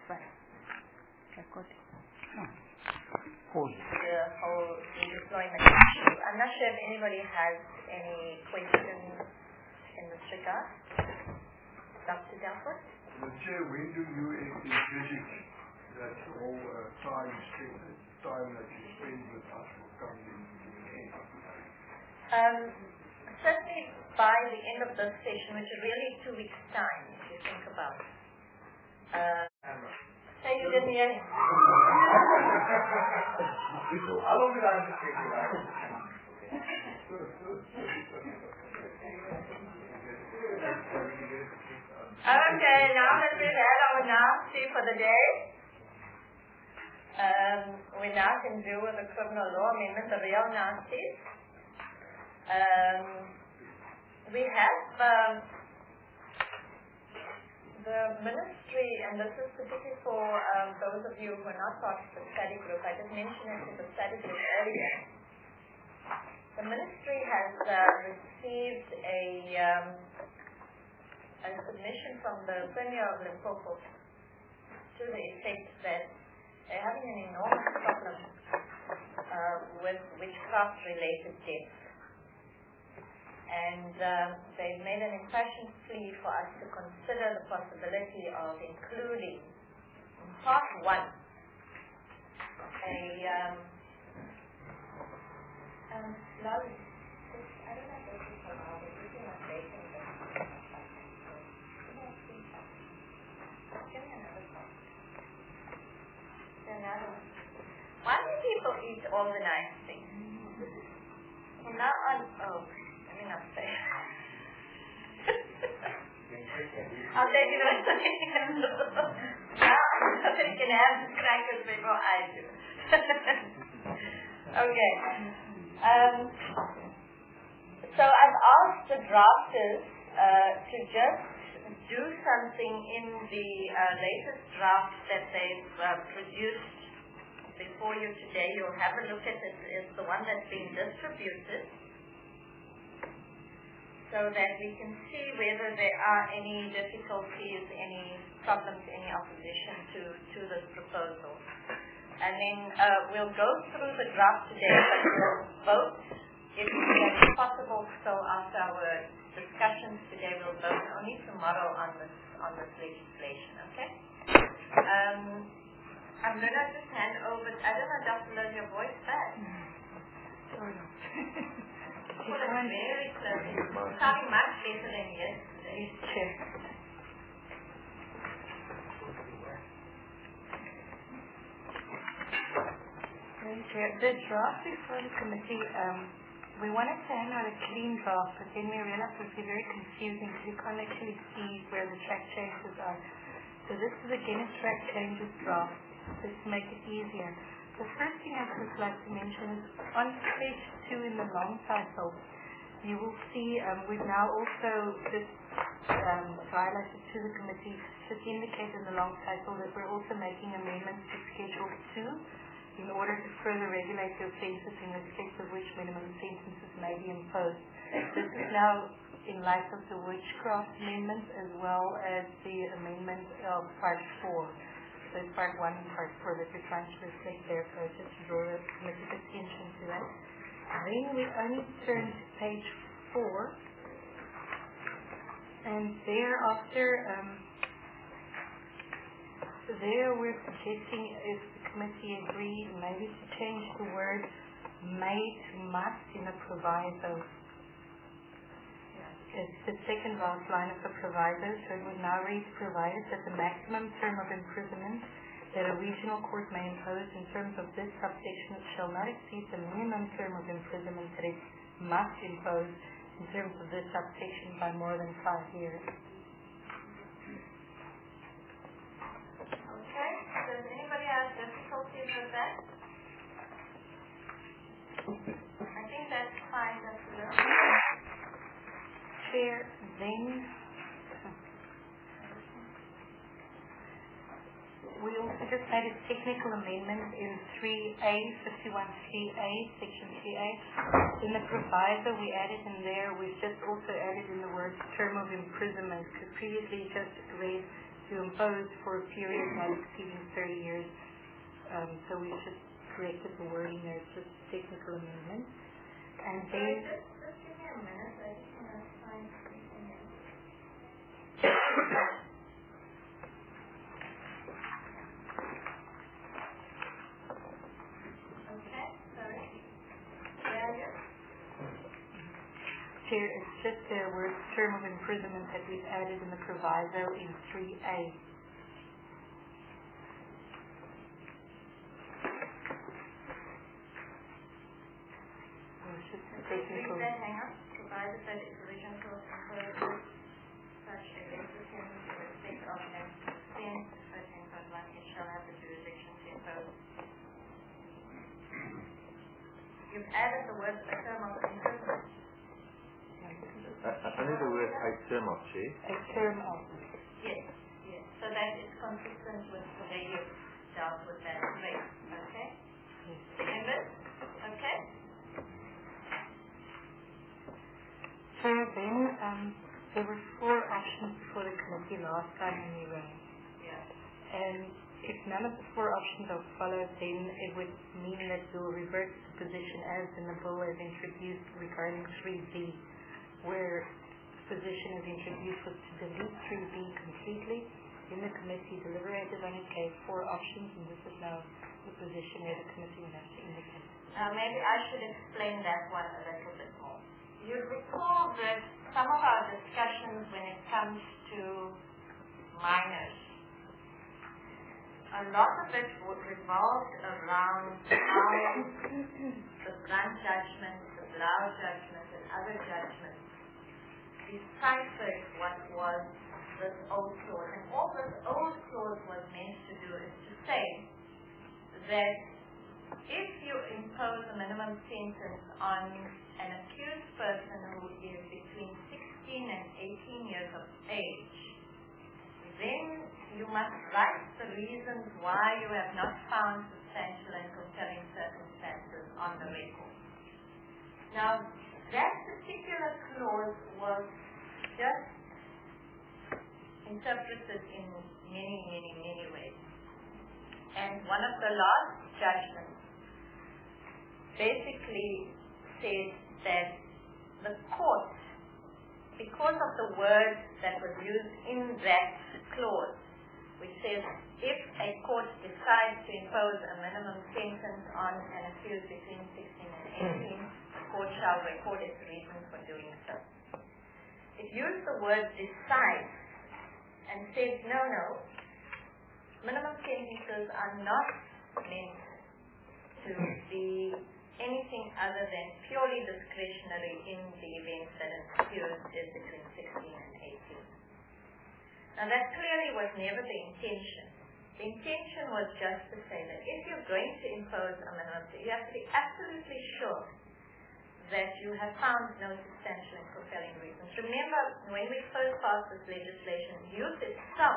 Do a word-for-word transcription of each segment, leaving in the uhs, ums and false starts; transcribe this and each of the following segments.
Right. Okay, good. Oh. Cool. The whole redeployment issue. I'm not sure if anybody has any questions in this regard. Doctor Delford? The Chair, when do you envisage that whole uh, time, time that you spend with us will come in the end? Um, certainly by the end of this session, which is really two weeks' time, if you think about it. Uh, say you didn't hear him. How long did I have to take it out? Okay, now that we've had our nasty for the day, um, we now can do with the criminal law amendment, the real nasties. Um, we have um, the ministry, and this is particularly for um, those of you who are not part of the study group. I just mentioned it to the study group earlier. The ministry has uh, received a, um, a submission from the Premier of Limpopo to the effect that they're having an enormous problem uh, with witchcraft-related deaths. And um, they've made an impassioned plea for us to consider the possibility of including in part one a um, um, Laurie, I don't know if this is allowed, but this is not vacant. Give me another one. Another one. Why do people eat all the nice things? Well, not on, oh, let me not say. I'll take it away. Now, somebody can have the crackers before I do. Okay. Um, so I've asked the drafters uh, to just do something in the uh, latest draft that they've uh, produced before you today. You'll have a look at it. It's the one that's being distributed, so that we can see whether there are any difficulties, any problems, any opposition to, to this proposal. And then uh, we'll go through the draft today, but we'll vote if it's possible. So after our discussions today, we'll vote only tomorrow on this on this legislation. Okay? Um, I'm going to just hand over. I don't know, Doctor Lynn, your voice back. Sorry. Put it very close. It's sounding much better than yesterday. Chair. The draft before the committee, um, we wanted to hang out a clean draft, but then we realized it would be very confusing because you can't actually see where the track changes are. So this is again a track changes draft, just to make it easier. The first thing I'd just like to mention is on page two in the long title, you will see um, we've now also just um, highlighted to the committee, just indicate in the long title that we're also making amendments to Schedule two in order to further regulate the offences in respect of which minimum sentences may be imposed. This is now in light of the witchcraft amendment as well as the amendment of Part four. So Part one and Part four that we're trying to reflect there, so just to draw the committee's attention to that. Then we only turn to page four, and thereafter, um, there we're suggesting if the committee agrees maybe to change the word may to must in a proviso. It's the second last line of the proviso, so it would now read provided that the maximum term of imprisonment that a regional court may impose in terms of this subsection shall not exceed the minimum term of imprisonment that it must impose in terms of this subsection by more than five years. Okay, does anybody have difficulties with that? I think that's fine, Doctor Lynn. Chair, then we also just made a technical amendment in three A, fifty-one three A, section three A. In the proviso we added in there, we've just also added in the word term of imprisonment, because previously it just read to impose for a period not exceeding thirty years. Um, so we just corrected the wording there. It's just a technical amendment. And then... Just, just give me a minute. I just want to find something else. Okay, sorry. Yeah, yeah. Chair, it's just the word term of imprisonment that we've added in the proviso in three A. It's just a technical. Hang on. Provided that the provision for imposes such a basis in respect of an extent, thirteen point one, it shall have the jurisdiction to impose. You've added the word a term of imprisonment. I need the word a term of, Chair. A term of. Yes, yes. So that is consistent with the way you dealt with that rate. Okay? Yes. Members? Okay? Chair, then um, there were four options before the committee last time when we ran. Yeah. And if none of the four options are followed, then it would mean that we will revert to the position as in the bill as introduced regarding three B, where the position is introduced was to delete three B completely. In the committee deliberated on it, gave four options, and this is now the position where the committee would have to indicate. Now maybe I should explain that one a little bit more. You recall that some of our discussions when it comes to minors, a lot of it revolved around how the blunt judgment, the Blau judgment, and other judgments deciphered what was this old clause. And all this old clause was meant to do is to say that if you impose a minimum sentence on an accused person who is between sixteen and eighteen years of age, then you must write the reasons why you have not found substantial and compelling circumstances on the record. Now, that particular clause was just interpreted in many, many, many ways. And one of the last judgments basically said that the court, because of the word that was used in that clause, which says if a court decides to impose a minimum sentence on an accused between sixteen and eighteen, the court shall record its reasons for doing so. It used the word decide and said, no, no, minimum sentences are not meant to be anything other than purely discretionary in the event that an accused is between sixteen and eighteen. Now that clearly was never the intention. The intention was just to say that if you're going to impose a minimum sentence, you have to be absolutely sure that you have found no substantial and compelling reasons. Remember, when we first passed this legislation, youth itself,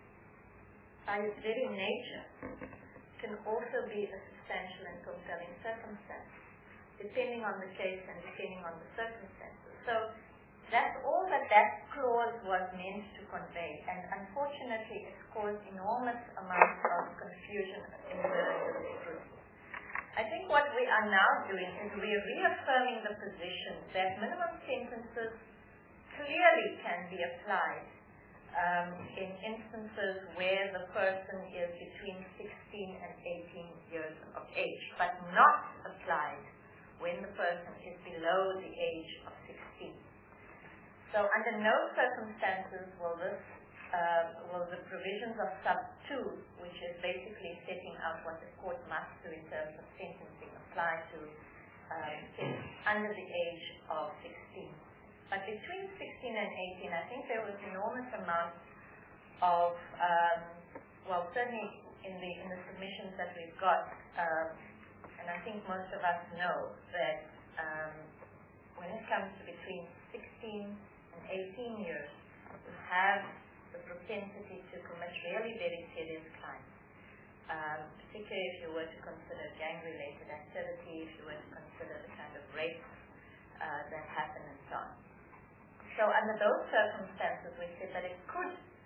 by its very nature, can also be a substantial and compelling circumstance, depending on the case and depending on the circumstances. So that's all that that clause was meant to convey, and unfortunately it's caused enormous amounts of confusion in the jurisprudence. I think what we are now doing is we are reaffirming the position that minimum sentences clearly can be applied um, in instances where the person is between sixteen and eighteen years of age, but not applied when the person is below the age of sixteen. So under no circumstances will this Uh, will the provisions of sub two, which is basically setting out what the court must do in terms of sentencing, apply to um, under the age of sixteen. But between sixteen and eighteen, I think there was enormous amount of, um, well, certainly in the in the submissions that we've got, um, and I think most of us know that um, when it comes to between sixteen and eighteen years, we have the propensity to commit really very serious crimes, um, particularly if you were to consider gang-related activity, if you were to consider the kind of rape uh, that happen and so on. So under those circumstances, we said that it could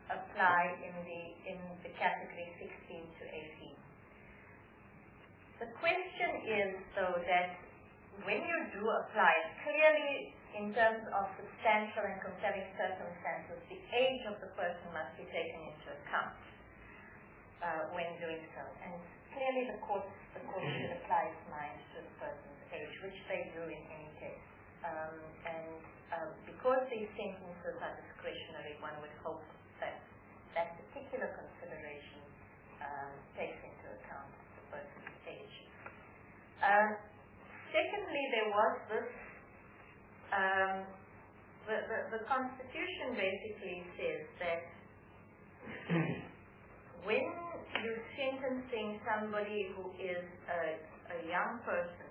apply in the in the category sixteen to eighteen. The question is, though, that when you do apply, clearly in terms of substantial and compelling circumstances, the age of the person must be taken into account uh, when doing so. And clearly the court, the court should apply its mind to the person's age, which they do in any case. Um, and uh, because these sentences are discretionary, one would hope that that particular consideration uh, takes into account the person's age. Uh, secondly, there was this Um, the, the, the Constitution basically says that when you're sentencing somebody who is a, a young person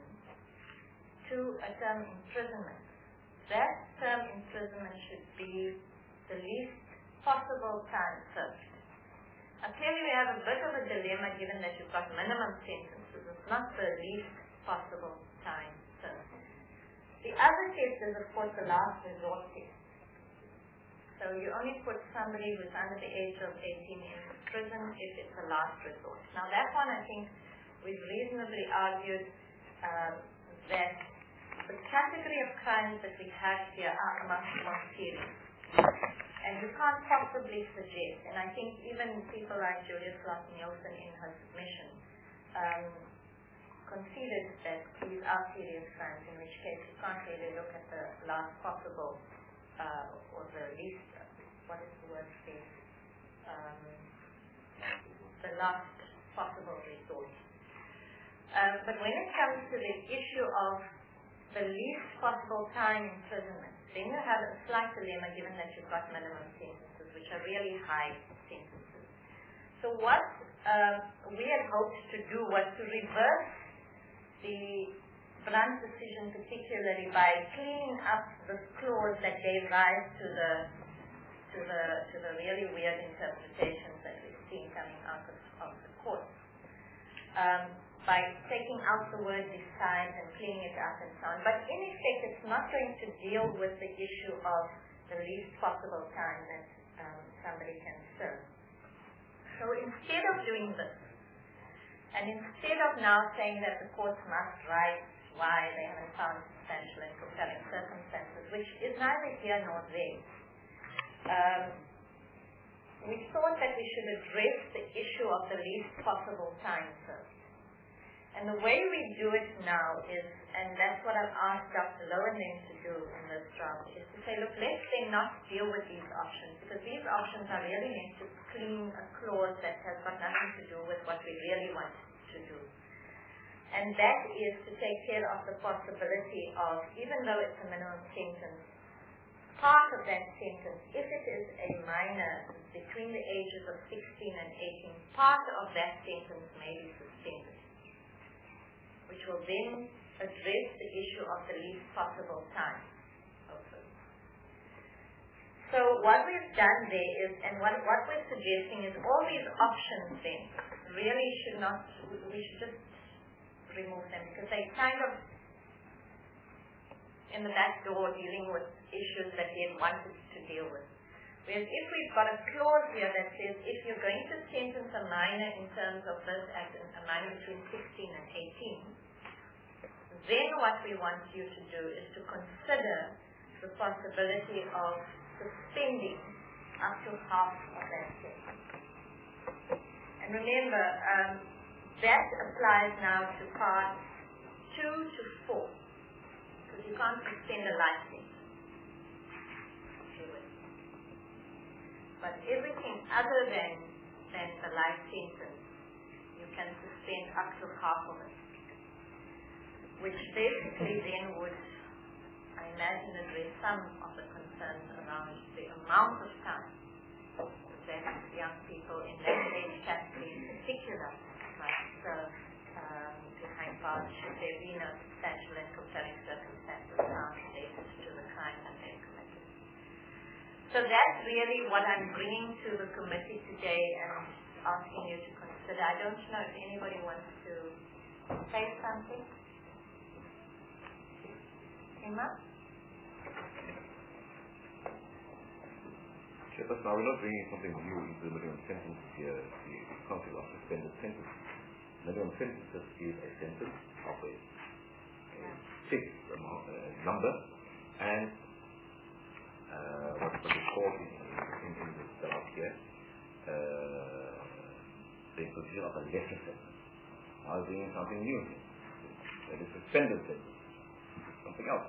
to a term imprisonment, that term imprisonment should be the least possible time served. Now clearly we have a bit of a dilemma given that you've got minimum sentences. It's not the least possible time served. The other test is, of course, the last resort test. So you only put somebody who's under the age of eighteen in prison if it's a last resort. Now that one, I think, we've reasonably argued uh, that the category of crimes that we have here are much more serious. And you can't possibly suggest, and I think even people like Julia Slot-Nielsen in her submission um, conceded that these are serious crimes, in which case you can't really look at the last possible, uh, or the least, uh, what is the word, please? Um, the last possible resort. Um, but when it comes to the issue of the least possible time imprisonment, then you have a slight dilemma given that you've got minimum sentences, which are really high sentences. So what uh, we had hoped to do was to reverse the Brunt decision, particularly by cleaning up the clause that gave rise to the to the to the really weird interpretations that we've seen coming out of, of the court. Um, by taking out the word decide and cleaning it up and so on. But in effect, it's not going to deal with the issue of the least possible time that um, somebody can serve. So instead of doing this, and instead of now saying that the courts must write why they haven't found substantial and compelling circumstances, which is neither here nor there, um, we thought that we should address the issue of the least possible time served. And the way we do it now is, and that's what I've asked Doctor Lowenling to do in this draft, is to say, look, let's then not deal with these options, because these options are really meant to clean a clause that has got nothing to do with what we really want to do. And that is to take care of the possibility of, even though it's a minimum sentence, part of that sentence, if it is a minor between the ages of sixteen and eighteen, part of that sentence may be suspended, which will then address the issue of the least possible time. Okay. So what we've done there is, and what, what we're suggesting is all these options then really should not, we should just remove them, because they kind of in the back door dealing with issues that we had wanted to deal with. Whereas if we've got a clause here that says if you're going to sentence a minor in terms of this as a minor between sixteen and eighteen, then what we want you to do is to consider the possibility of suspending up to half of that sentence. And remember, um, that applies now to parts two to four, because you can't suspend a life sentence. But everything other than, than the life sentence, you can suspend up to half of it. Which basically then would, I imagine, address some of the concerns around the amount of time that young people in that age category in particular might serve um, behind bars should there be no substantial and compelling circumstances found related to the crime that they committed. So that's really what I'm bringing to the committee today and asking you to consider. I don't know if anybody wants to say something. Emma? Chairperson, now we're not bringing something new into the minimum sentence here, the concept of suspended sentence. Minimum sentence is a sentence of a, a fixed amount, uh, number, and uh, what what is called in, in, in this draft here, uh, the position of a lesser sentence. Now we're bringing something new here. That is suspended sentence. Something else.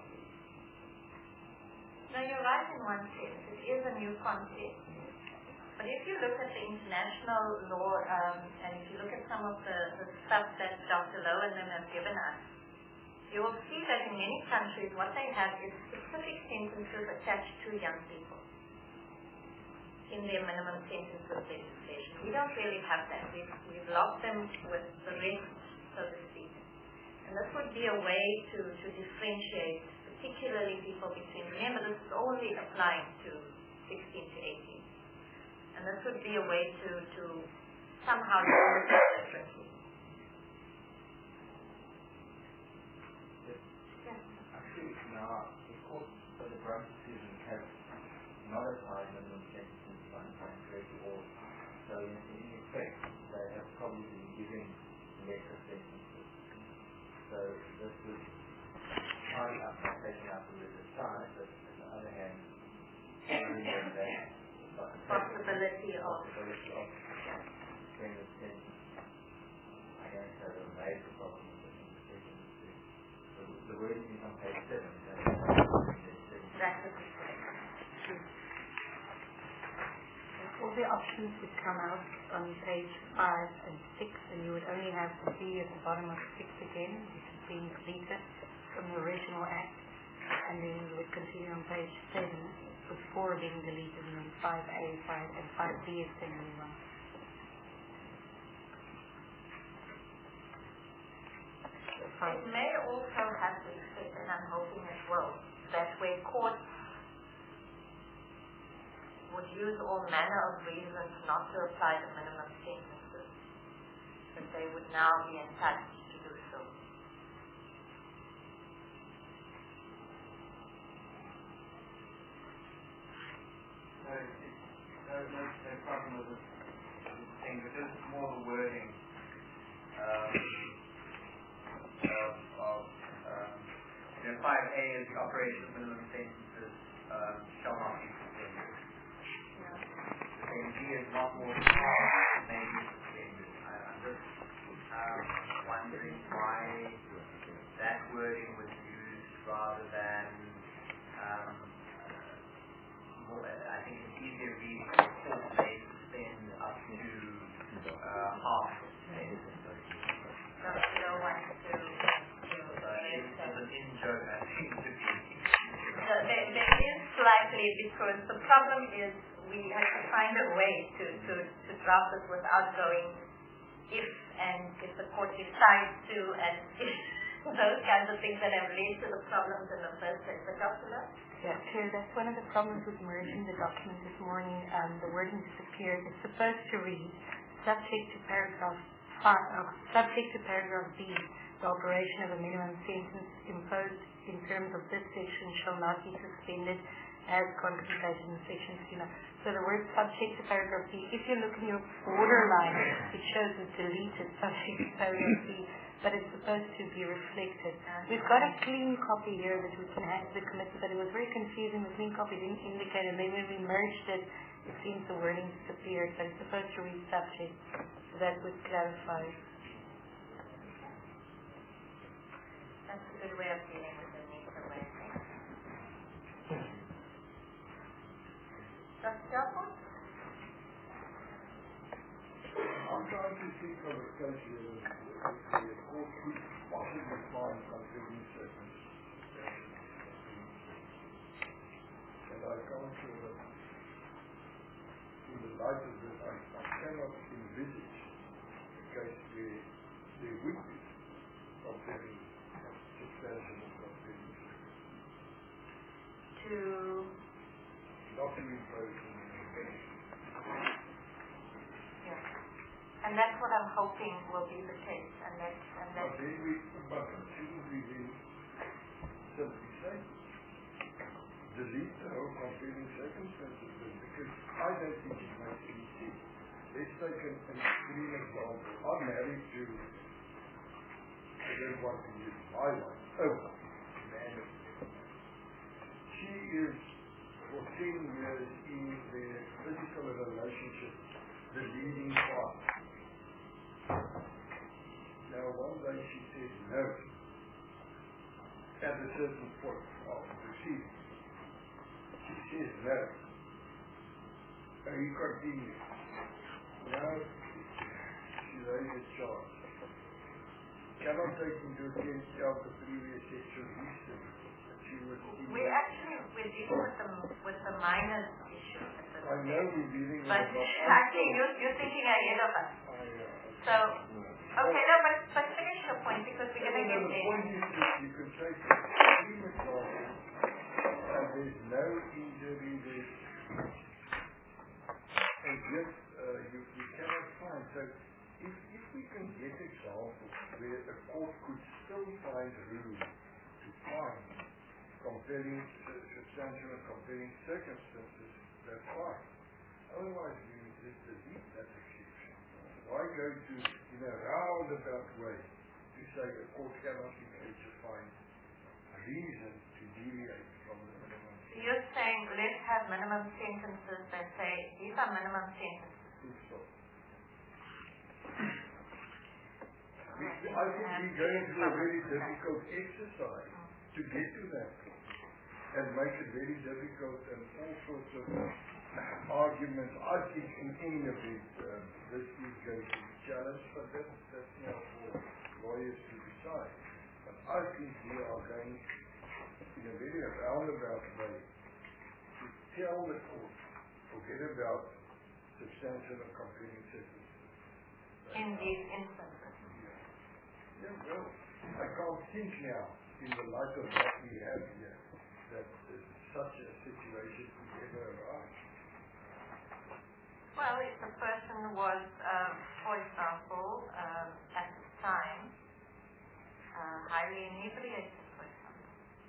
No, you're right in one sense. It is a new concept. But if you look at the international law, um, and if you look at some of the, the stuff that Doctor Lowe and them have given us, you will see that in many countries what they have is specific sentences attached to young people in their minimum sentences legislation. We don't really have that. We've, we've locked them with the rest, so to speak. And this would be a way to, to differentiate, particularly people between, remember this is only applying to sixteen to eighteen. And this would be a way to, to somehow do it differently. Yes. Actually, now, the court for the Brown decision has not applied minimum sentences one point three or so in, in effect they have probably been giving lesser sentences. So this would tie up by taking out the word aside, but on the other hand, that possibility of possibility of suspended sentence. I don't have a major problem with the decision. The, the wording is on page seven. That's all the options would come out on page five and six, and you would only have the B at the bottom of six again, which is being deleted from the original act, and then you would continue on page seven with four being deleted, and then five A, five and five B is then moving on. It may also have the effect, and I'm hoping it will, that where courts would use all manner of reasons not to apply the minimum sentences, that they would now be entitled to do so. No, no, no, no problem with this thing, but this is more the wording um, of, of um, you know, five A is the operation of minimum sentences um, shall not be suspended. Then B is not more than half may be suspended. I, I'm just um, wondering why that wording was used rather than um, more, I think it's easier reading the court may suspend up to uh, half suspended. So you don't want to do It's an in-joke, I think, to be. So there, there is slightly, because the problem is we have to find a way to, to, to draft this without going if and if the court decides to and if those kinds of things that have led to the problems in the first place. But Doctor Lowe? Yeah, Chair, that's one of the problems with merging the document this morning. Um, the wording disappeared. It's supposed to read, subject to paragraph five, uh, subject to paragraph B, the operation of a minimum sentence imposed in terms of this section shall not be suspended as contemplated in section sixty-nine. So the word subject to paragraph B, if you look in your borderline, it shows a deleted subject to paragraph B, but it's supposed to be reflected. We've got a clean copy here that we can hand to the committee, but it was very confusing. The clean copy didn't indicate, and then when we merged it, it seems the wording disappeared, but it's supposed to read subject, so that would clarify. That's a good way of dealing with the need for way. Doctor Delport? I'm trying to think of a case here that the court could possibly find something in sentence. And I can't say that in the light of this, I, I cannot envisage a case where there would be something substantial something To not to impose on the offense. Yeah. And that's what I'm hoping will be the case. And that's and But that's then we, but shouldn't we then simply say delete the whole compelling circumstances thing, because I don't think it makes any sense. Let's take an, an extreme example. I'm married to, I don't want to use my wife, oh, man. She is, for ten years in the physical relationship, the leading part. Now one day she said no, at a certain point of the proceeding. She says no. And he continues. Now she raises charge. Cannot take into account the previous sexual history that she was in. We actually, we're dealing with the, with the minors issue. I know we're dealing with but the minors. actually you're, you're thinking ahead of us. I, uh, so, okay, no, but, but finish your point because we're going to get the there. The point is that you can take a extreme example and there's no injury, there's and yet uh, you, you cannot find. So if, if we can get examples where a court could still find room to find compelling, substantial and compelling circumstances, that's fine. Otherwise we would just delete that exception. Why go to, in a roundabout way, to say a court cannot be able to find a reason to deviate from the minimum? So you're saying let's have minimum sentences that say these are minimum sentences. Stop. We, I think we're going through a very difficult exercise to get to that point and make it very difficult and all sorts of arguments. I think in any event um, this is going to be challenged, but that's, that's not for lawyers to decide. But I think we are going in a very roundabout way to tell the court, forget about substantial and compelling sentences. In these instances. Yeah. Yeah, well, I can't think now, in the light of what we have here, that uh, such a situation could ever arise. Well, if the person was, um, for example, um, at the time, uh, highly inebriated, for example.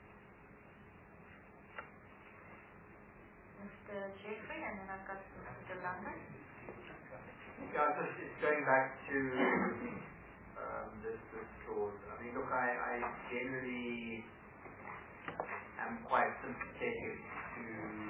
Mister Jeffrey, and then I've got Mister DeLanga. Yeah, just it's going back to um, this, this clause. I mean, look, I, I generally am quite sympathetic to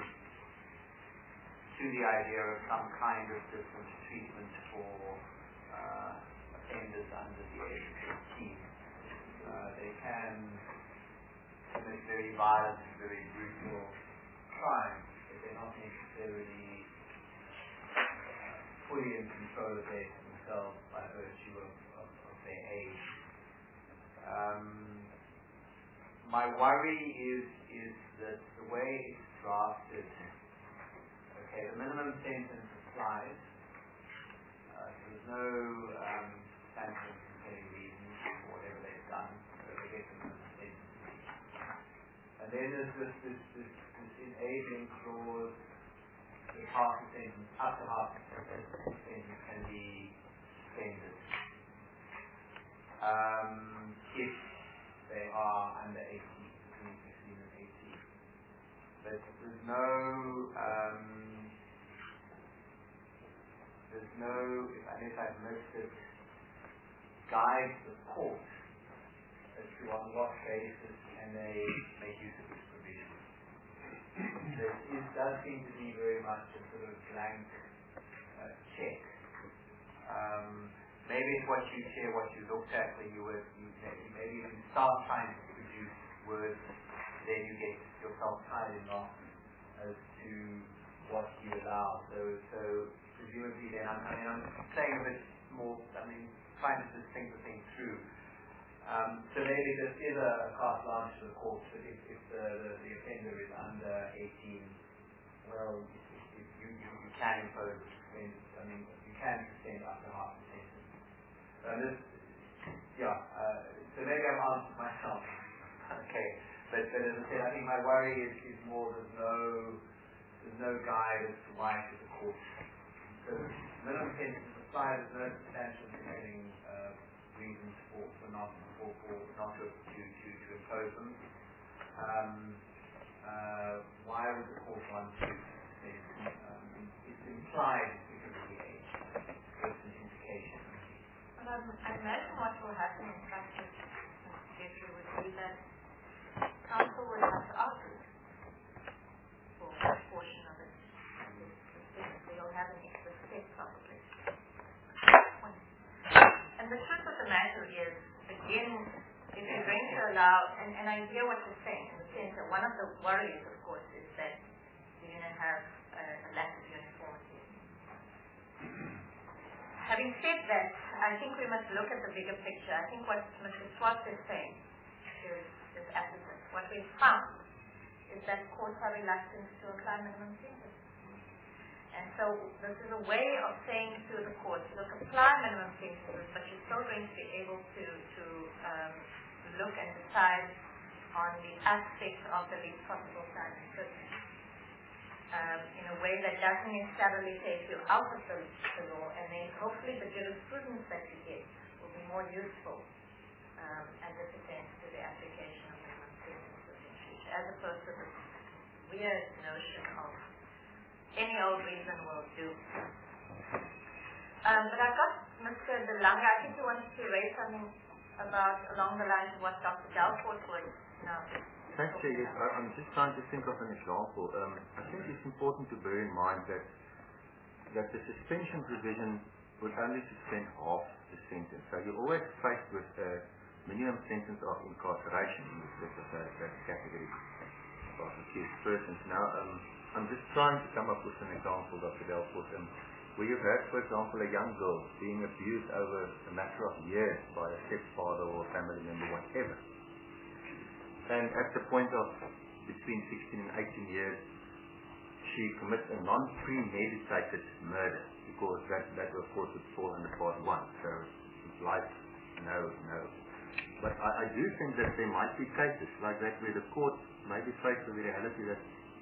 to the idea of some kind of different treatment for uh, offenders under the age of fifteen. Uh, they can commit very violent, very brutal crimes, but they're not necessarily fully in control of their, themselves by virtue of, of, of their age. Um, my worry is is that the way it's drafted, okay, the minimum sentence applies, uh, so there's no um, substantial and compelling reasons for whatever they've done, so they get the minimum sentence. And then there's this, this, this, this enabling clause. Half the sentence, up to half the sentence can be suspended um, if they are under eighteen, between sixteen and eighteen. But there's no, um, there's no, if, unless I've missed it, guide the court as to on what basis can they make use of this provision. There is, does seem to be very much a sort of blank uh, check. Um, maybe it's what you share, what you looked at when you were, you, maybe if you start trying to produce words, then you get yourself tied in knot as to what you allow. So, so presumably then, I'm, I mean, I'm saying a bit more, I mean, trying to just think the thing through. Um, so maybe this is a carte blanche to the court, but if, if the, the, the offender is under eighteen, well, if, if you, you, you can impose, I mean, you can extend up to half the sentence. So this, yeah, uh, so maybe I've answered myself. Okay, but, but as I said, I think my worry is, is more there's no, there's no guide as to why to the court. So minimum sentence applied, there's no substantial compelling uh, reasons for, for not for, for not to, to, to, to impose them. Um, uh, why would the court want to extend? Um, it's implied because of the age. It's an implication. Well, um, I imagine what will happen in practice, Jeffrey, would be that counsel would have to argue for a portion of it. They'll have an extra step probably. And the truth of the matter is, again, if you're going to allow, and, and I hear what you're saying, in the sense that one of the worries, of course, is that you're going to have a, a lack of uniformity. Having said that, I think we must look at the bigger picture. I think what Mister Swartz is saying is, is applicant. What we've found is that courts are reluctant to apply minimum sentence. And so this is a way of saying to the courts, look, apply minimum sentences, but you're still going to be able to, to um, look and decide on the aspect of the least possible time in prison um, in a way that doesn't necessarily take you out of the, the law, and then hopefully the jurisprudence that you get will be more useful um, as it pertains to the application of minimum sentences in future, as opposed to this weird notion of any old reason will do. Um, but I've got Mister De Lange, I think he wanted to raise something about along the lines of what Doctor Delfort was now. Thanks, Jay. Yes, I, I'm just trying to think of an example. Um, I think it's important to bear in mind that that the suspension provision would only suspend half the sentence. So you're always faced with a minimum sentence of incarceration in respect of that, that category of accused persons. Now, um, I'm just trying to come up with an example, Doctor Delfort, um, where you've had, for example, a young girl being abused over a matter of years by a stepfather or a family member, whatever. And at the point of between sixteen and eighteen years, she commits a non-premeditated murder, because that, that of course would fall under part one. So it's life, no, no. But I, I do think that there might be cases like that where the court may be faced with the reality that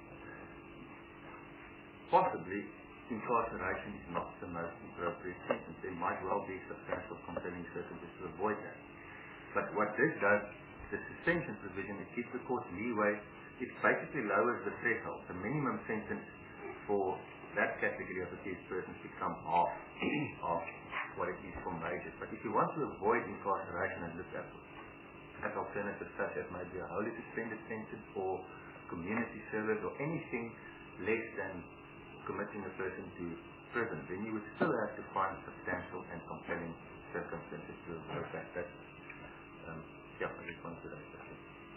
possibly incarceration is not the most appropriate sentence. There might well be substantial compelling circumstances to avoid that. But what this does, the suspension provision, it gives the court leeway. It basically lowers the threshold. The minimum sentence for that category of accused persons becomes half of what it is for majors. But if you want to avoid incarceration and look at, at alternatives such as maybe a wholly suspended sentence or community service or anything less than committing a person to prison, then you would still have to find substantial and compelling circumstances to avoid that. That's, um, yeah, I just wanted to raise that.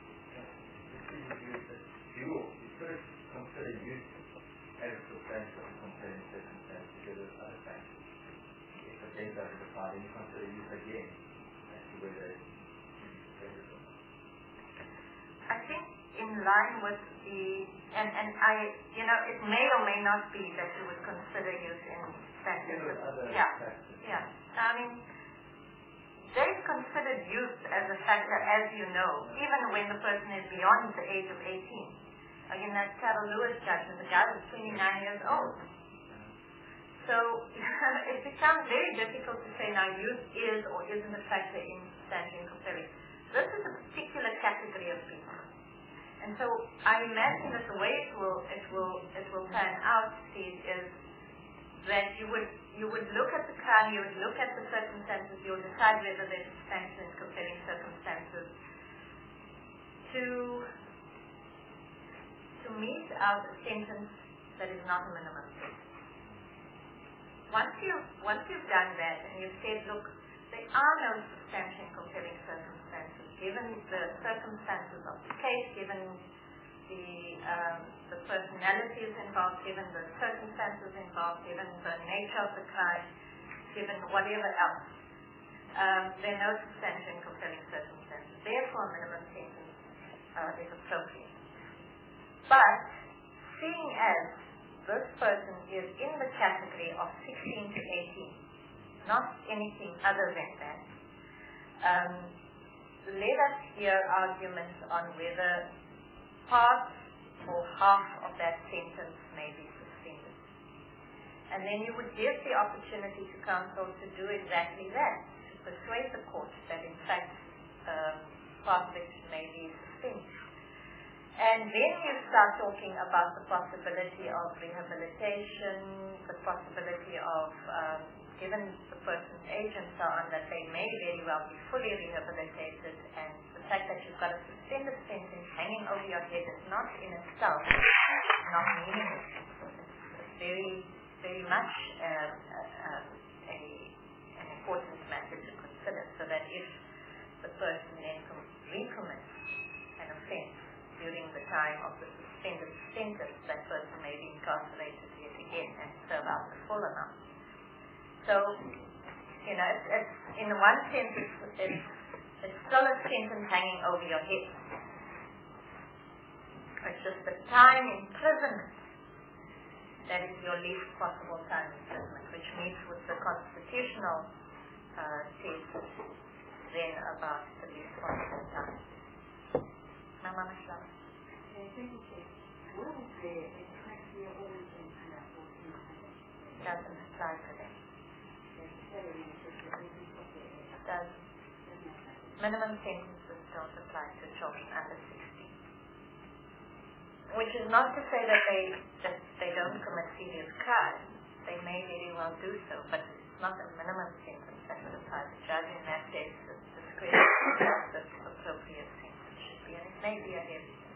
You will first consider use as a substantial and compelling circumstance together with other factors. If the case doesn't apply, then you consider use again as to whether it should be suspended or not. I think in line with the, and, and I, you know, it may or may not be that you would consider use in factors. Yeah, yeah. I mean, they've considered youth as a factor, as you know, even when the person is beyond the age of eighteen. Again, that Carol Lewis judgment, the guy was twenty-nine years old. So it becomes very difficult to say now youth is or isn't a factor in substantial and compelling. This is a particular category of people. And so I imagine that the way it will it will it will pan out, Steve, is that you would you would look at the crime, you would look at the circumstances, you would decide whether there's substantial and compelling circumstances to to mete out a sentence that is not a minimum sentence. Once you once you've done that and you've said, look, there are no substantial and compelling circumstances, given the circumstances of the case, given the um, the personalities involved, given the circumstances involved, given the nature of the crime, given whatever else, um, there are no substantial and compelling circumstances. Therefore, a minimum sentence uh, is appropriate. But seeing as this person is in the category of sixteen to eighteen, not anything other than that, um, let us hear arguments on whether part or half of that sentence may be suspended. And then you would give the opportunity to counsel to do exactly that, to persuade the court that in fact um, part of it may be suspended. And then you start talking about the possibility of rehabilitation, the possibility of, um, given the person's age and so on, that they may very well be fully rehabilitated, and the fact that you've got a suspended sentence hanging over your head is not in itself not meaningless. It's very, very much uh, uh, a, an important matter to consider, so that if the person then recommits an offence during the time of the suspended sentence, that person may be incarcerated yet again and serve out the full amount. So, you know, it's, it's, in one sense, it's, it's, it's still a sentence hanging over your head. It's just the time imprisonment that is your least possible time imprisonment, which meets with the constitutional uh, test then about the least possible time. Mama Mashla. Doesn't apply to them. Does minimum sentences don't apply to children under sixteen. Which is not to say that they that they don't commit serious crimes. They may very well do so, but it's not a minimum sentence that would apply. The judge in that case is discretion of the appropriate sentence should be, and it may be a heavy sentence.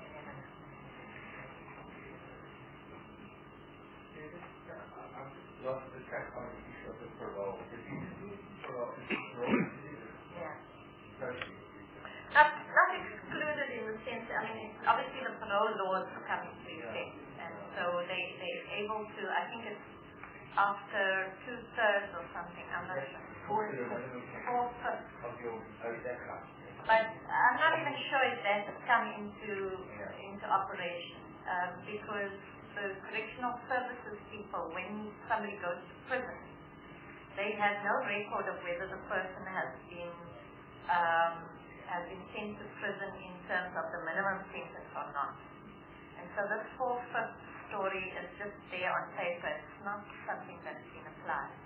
Lost the track on the issue of the parole. Did you exclude parole? Yeah. Not, not excluded in the sense, I mean, it's obviously the parole laws come into effect, and so they, they're able to, I think it's after two-thirds or something, I'm not sure. Four-fifths. But I'm not even sure if that has come into, into operation, um, because the correctional services people, when somebody goes to prison, they have no record of whether the person has been um, has been sent to prison in terms of the minimum sentence or not. And so this four-fifth story is just there on paper. It's not something that's been applied.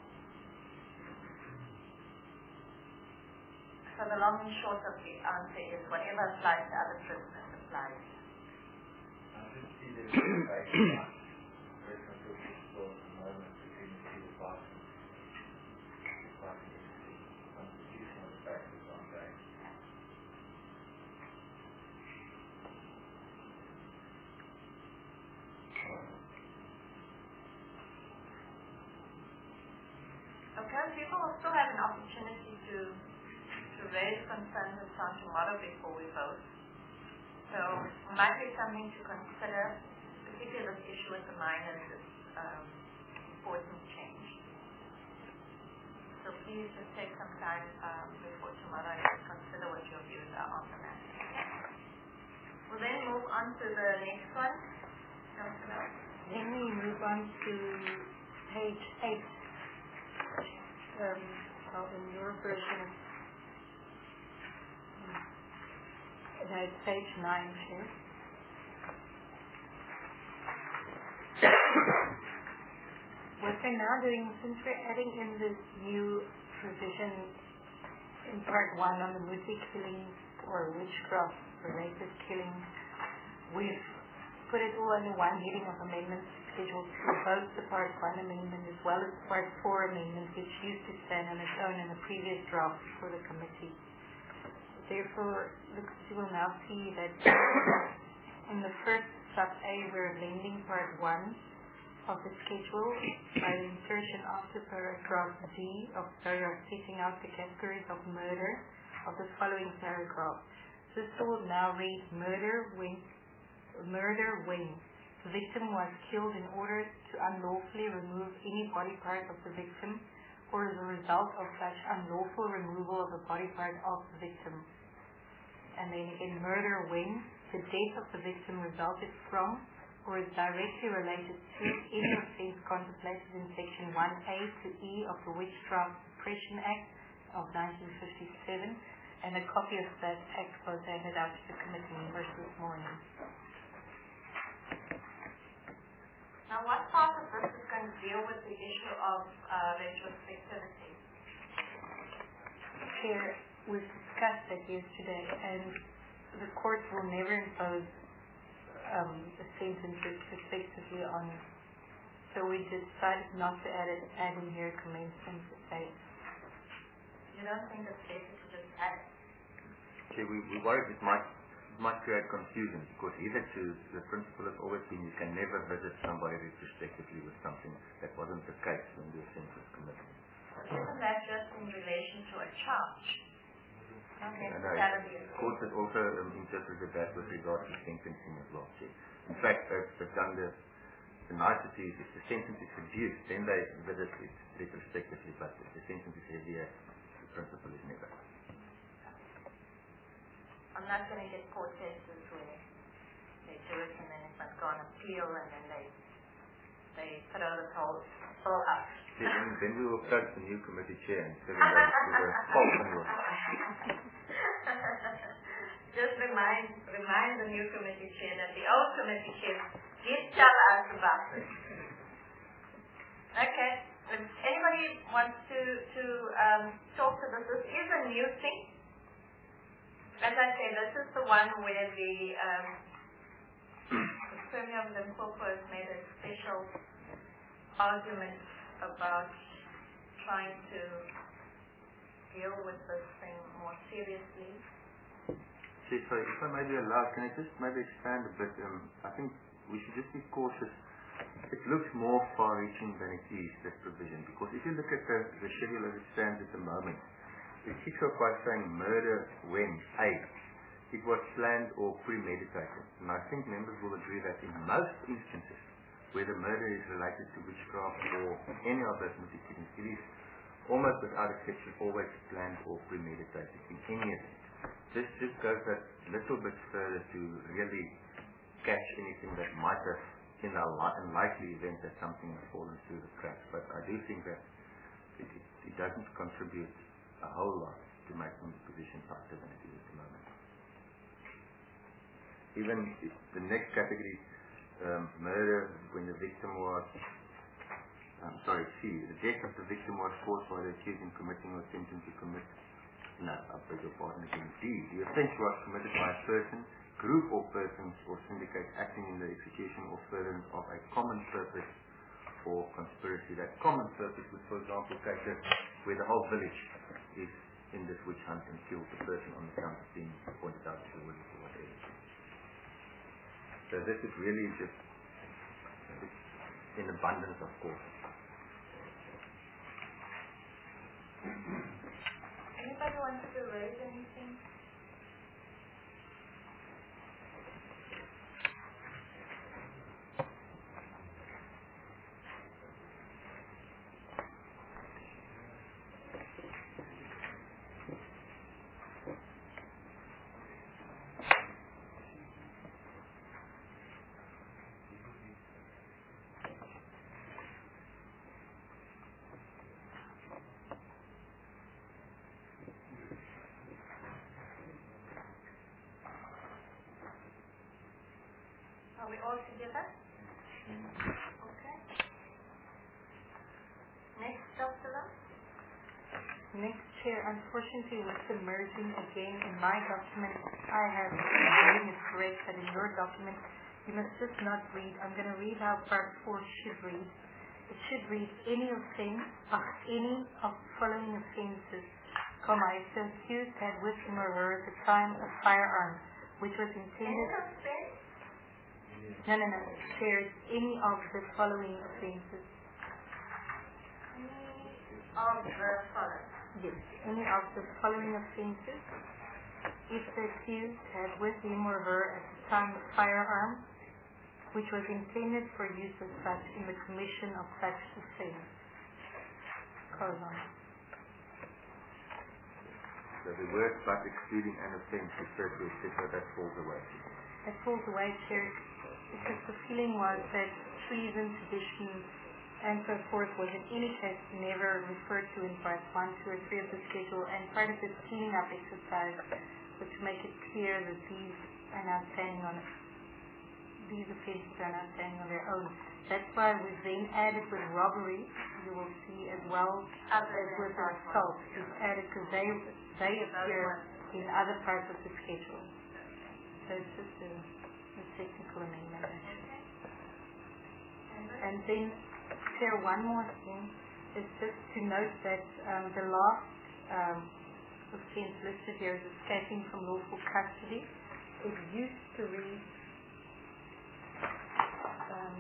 So the long and short of the answer is whatever applies to other prisoners applies. Okay, people will still have an opportunity to to raise concerns and so on tomorrow before we vote. So it might be something to consider, particularly this issue with the minors is um, important change. So please just take some time um, before tomorrow and consider what your views are on the matter. We'll then move on to the next one. Then we move on to page eight. Um, well, in your version, no, it's page nine here. What we're now doing, since we're adding in this new provision in part one on the Musi killings or witchcraft-related killings, we've put it all under one heading of amendments scheduled to both the part one amendment as well as part four amendment, which used to stand on its own in the previous draft for the committee. Therefore, the committee will now see that in the first sub A we're amending part one of the schedule by the insertion after paragraph D of paragraph setting out the categories of murder of the following paragraph. This will now read murder when murder when the victim was killed in order to unlawfully remove any body part of the victim or as a result of such unlawful removal of a body part of the victim. And then again, murder when the death of the victim resulted from or is directly related to any offence contemplated in section one A to E of the Witchcraft Suppression Act of nineteen fifty-seven, and a copy of that act was handed out to the committee members this morning. Now, what part of this is going to deal with the issue of uh, retrospectivity? Chair, we've discussed that yesterday, and the court will never impose um, a sentence respectively on. So we decided not to add it, add in here commencement date. You don't think it's better to just add it? Okay, we, we worried it might, it might create confusion because hitherto the principle has always been you can never visit somebody retrospectively with something that wasn't the case when the offence was committed. Isn't that just in relation to a charge? Not necessarily. The court has also um, interpreted that with regard to sentencing as well. So in fact, they've, they've done the, the niceties. If the sentence is reduced, then they visit it retrospectively, but if the sentence is heavier, the principle is never. I'm not going to get court cases where they do it and then it must go on appeal and then they they throw the whole whole up. See, then, then we will approach the new committee chair and seven days with a fault on your Just remind remind the new committee chair that the old committee chair did tell us about this. Okay. If anybody wants to to um, talk to this, this is a new thing. As I say, this is the one where the um, the Premier of Limpopo has made a special argument about trying to deal with this thing more seriously. Okay, so if I may be allowed, can I just maybe expand a bit? Um, I think we should just be cautious. It looks more far-reaching than it is, this provision, because if you look at the, the schedule as it stands at the moment, it kicks off by saying murder when A, it was planned or premeditated. And I think members will agree that in most instances where the murder is related to witchcraft or any of those mitigating, it is almost without exception always planned or premeditated in any event. This just goes a little bit further to really catch anything that might have, in a li- unlikely event that something has fallen through the cracks. But I do think that it, it, it doesn't contribute a whole lot to making the position tighter than it is at the moment. Even if the next category, um, murder, when the victim was, I'm sorry, C, the death of the victim was caused by the accused in committing or attempting to commit, no, I beg your pardon again, D, the offence was committed by a person, group or persons or syndicate acting in the execution or furtherance of a common purpose or conspiracy. That common purpose would, for example, cases where the whole village is in this witch hunt and kills the person on the count of being pointed out to the village or whatever. So this is really just in abundance, of course. Anybody wants to raise anything? Are we all together? Okay. Next, Doctor Love. Next, Chair, unfortunately with the merging again in my document, I have the wording is correct, but in your document, you must just not read. I'm going to read how part four should read. It should read any offence of any of the following offences, comma, if the accused had with him or her at the time a firearm, which was intended... Any offence? No, no, no. Chair, any of the following offences. Any of the following. Yes, any of the following offences. If the accused had with him or her at the time a firearm, which was intended for use as such in the commission of such offence. Colon. So the word but excluding an offence, et cetera, et cetera, that falls away. That falls away, Chair, because the feeling was that treason, sedition, and so forth was in any case never referred to in parts one, two, or three of the schedule, and part of this cleaning up exercise was to make it clear that these are not standing on these offences are not standing on their own. That's why we then added with robbery, you will see as well as with assault. We've added because they they appear in other parts of the schedule. So it's just a, a technical amendment actually. And then, Chair, one more thing is just to note that um, the last um, offence listed here is escaping from lawful custody. It used to read um,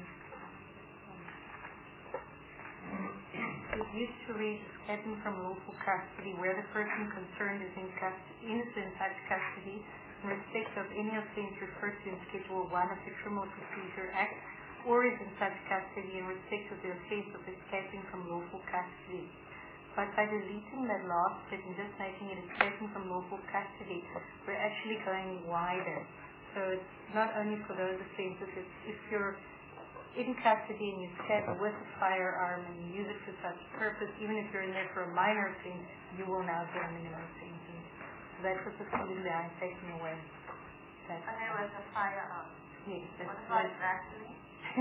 it used to read escaping from lawful custody where the person concerned is in custody, is in such custody in respect of any offence referred to in Schedule one of the Criminal Procedure Act, or is in such custody in respect of the offence of escaping from lawful custody. But by deleting that last bit and just making it escaping from lawful custody, we're actually going wider. So it's not only for those offences, it's if you're in custody and you escape with a firearm and you use it for such purpose, even if you're in there for a minor offence, you will now get a minimum sentence. So that's what the completely I'm taking away. That, and there was a firearm. Yes. What about vaccine?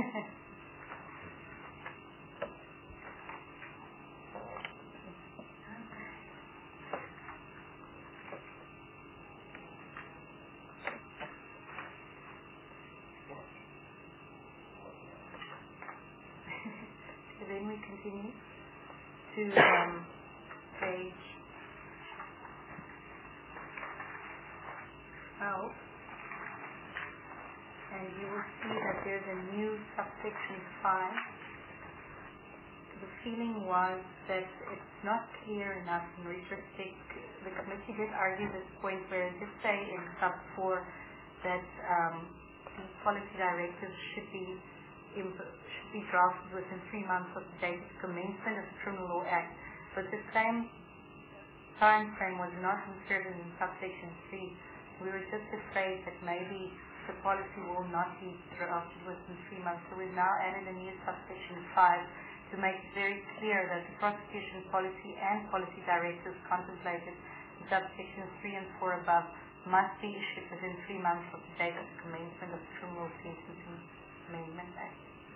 So then we continue to um, page twelve, and you will see that there's a new subsection five. The feeling was that it's not clear enough in retrospect. The committee did argue this point where it did say in sub four that um, the policy directives should be should be drafted within three months of the date of commencement of the Criminal Law Act, but the same time frame was not inserted in subsection three. We were just afraid that maybe the policy will not be drafted within three months, so we've now added a new subsection five to make it very clear that the prosecution policy and policy directives contemplated in subsections three and four above must be issued within three months of the date of the commencement of the Criminal Sentencing Amendment Act.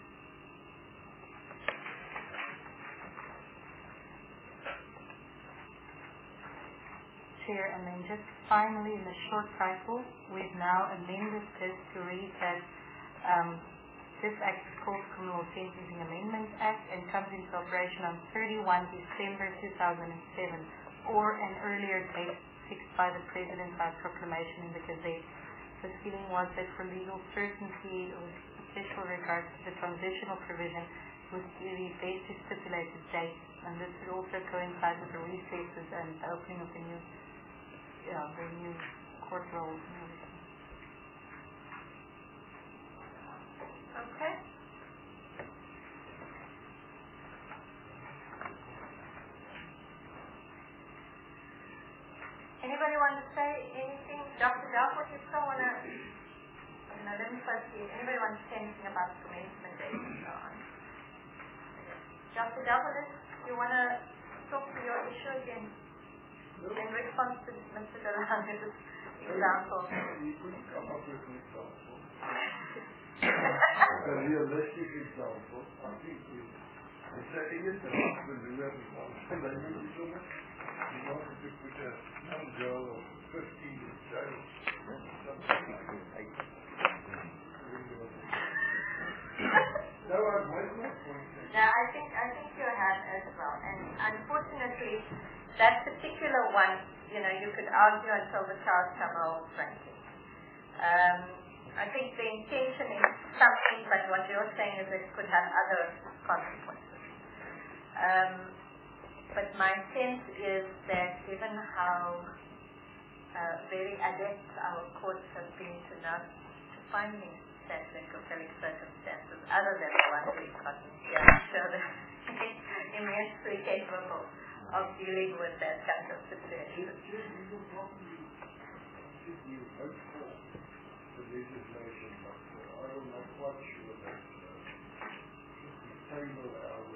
Chair, and then just finally in the short title, we've now amended this to read that um, this Act is called Criminal Sentencing Amendment Act and comes into operation on thirty-first December two thousand seven, or an earlier date fixed by the President by proclamation in the Gazette. The feeling was that for legal certainty, with special regards to the transitional provision, would be best to stipulate a date, and this would also coincide with the recesses and the opening of the new, yeah, the new court rolls and everything. Okay. Anybody want to say anything? Doctor Duff, you still want to, no, let me first see. Anybody want to say anything about the commencement date and so on? Doctor Duff, you want to talk to your issue again? In response to Mister Delange's example. You couldn't come up with an example. A realistic example. I think we say it and we do that example. They really do it. You wanted to put a young girl of fifteen in jail. Something like that. No, I'm waiting for point. No, I think I think you have as well. And unfortunately, that particular one, you know, you could argue until the cows come home, frankly. Um, I think the intention is something, but what you're saying is it could have other consequences. Um, but my sense is that given how uh, very adept our courts have been to not to finding such and compelling circumstances, other than the one we've gotten here, I'm sure that it's immensely capable of dealing with that kind of situation. You hope for the legislation, but uh, I'm not quite sure that uh, we table our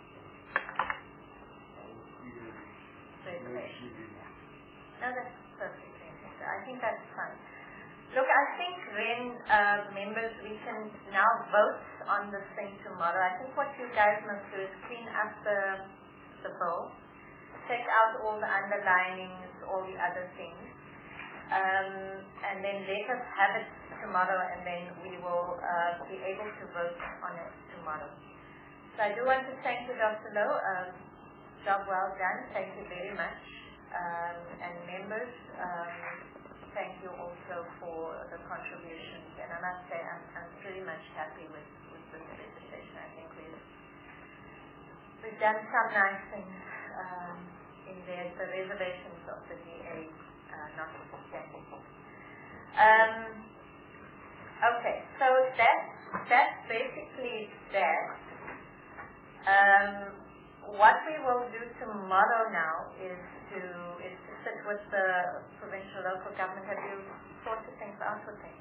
uh, our theories. No, that's perfect. I think that's fine. Look, I think then, uh, members, we can now vote on this thing tomorrow. I think what you guys must do is clean up the the bill, take out all the underlinings, all the other things, Um, and then let us have it tomorrow, and then we will uh, be able to vote on it tomorrow. So I do want to thank you, Doctor Lowe. Um, job well done. Thank you very much. Um, and members, um, thank you also for the contributions. And I must say, I'm, I'm pretty much happy with, with this legislation. I think we've, we've done some nice things um, in there. The reservations of the D A uh, notwithstanding. Um, okay, so that's, that's basically that. Um, what we will do tomorrow now is to is to sit with the provincial local government. Have you sorted things out with them?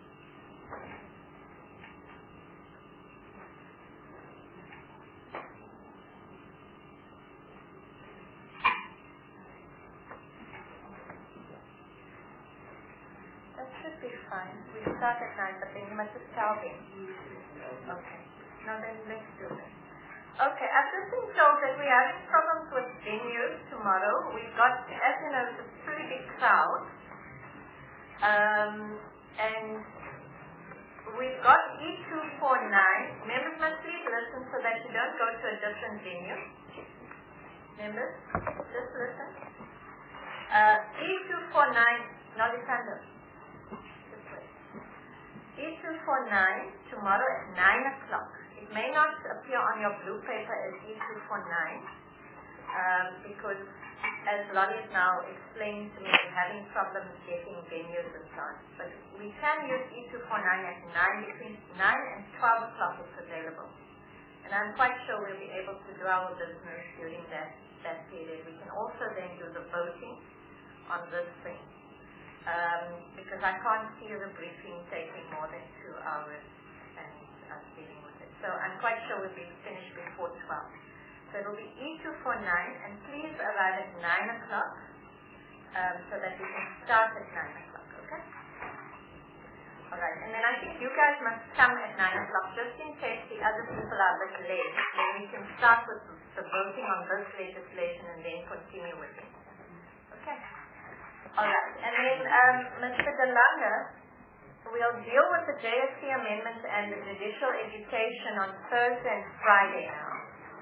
That should be fine. We start at nine, but then you must just tell them. Okay. Now then, let's do this. Okay, I've just been told that we're having problems with venues tomorrow. We've got, as you know, it's a pretty big crowd. Um, and we've got E two forty-nine. Members must please listen so that you don't go to a different venue. Members, just listen. Uh, E two forty-nine, Nolisando. Just wait. E two forty-nine tomorrow at nine o'clock. It may not appear on your blue paper as E two forty-nine um, because, as Lonnie is now explaining to me, we're having problems getting venues and so on. But we can use E two forty-nine at nine, between nine and twelve o'clock it's available. And I'm quite sure we'll be able to do our business during that, that period. We can also then do the voting on this thing. Um, because I can't see the briefing taking more than two hours and us dealing with it. So I'm quite sure we'll be finished before twelve. So it will be E two forty-nine, and please arrive at nine o'clock um, so that we can start at nine o'clock, okay? Alright, and then I think you guys must come at nine o'clock just in case the other people are a bit late. Then we can start with the voting on this legislation and then continue with it. Okay? Alright, and then um, Mister De Lange, we'll deal with the J S C amendment and the judicial education on Thursday and Friday now.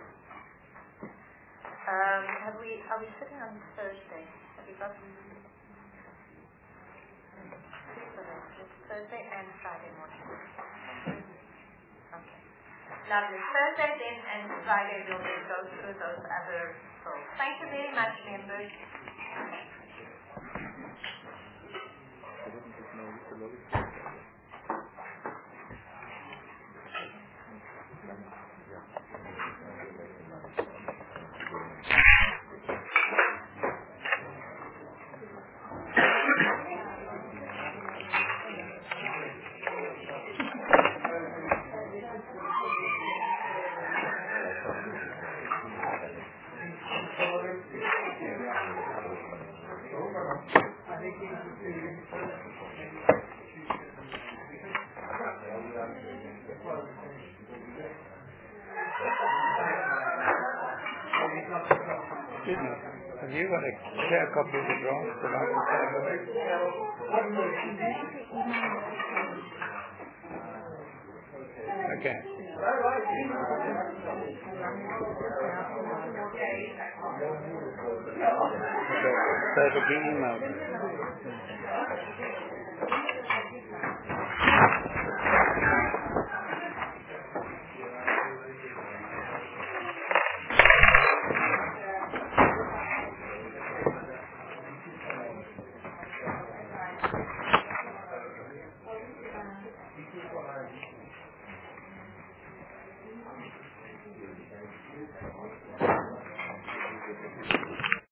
Um, have we, are we sitting on Thursday? Have we got Thursday and Friday morning? Okay. Lovely. Thursday then and Friday we'll then go through those other goals. Thank you very much, members. Have you got a share copy of the draft that I can take away? Okay. So the game mode.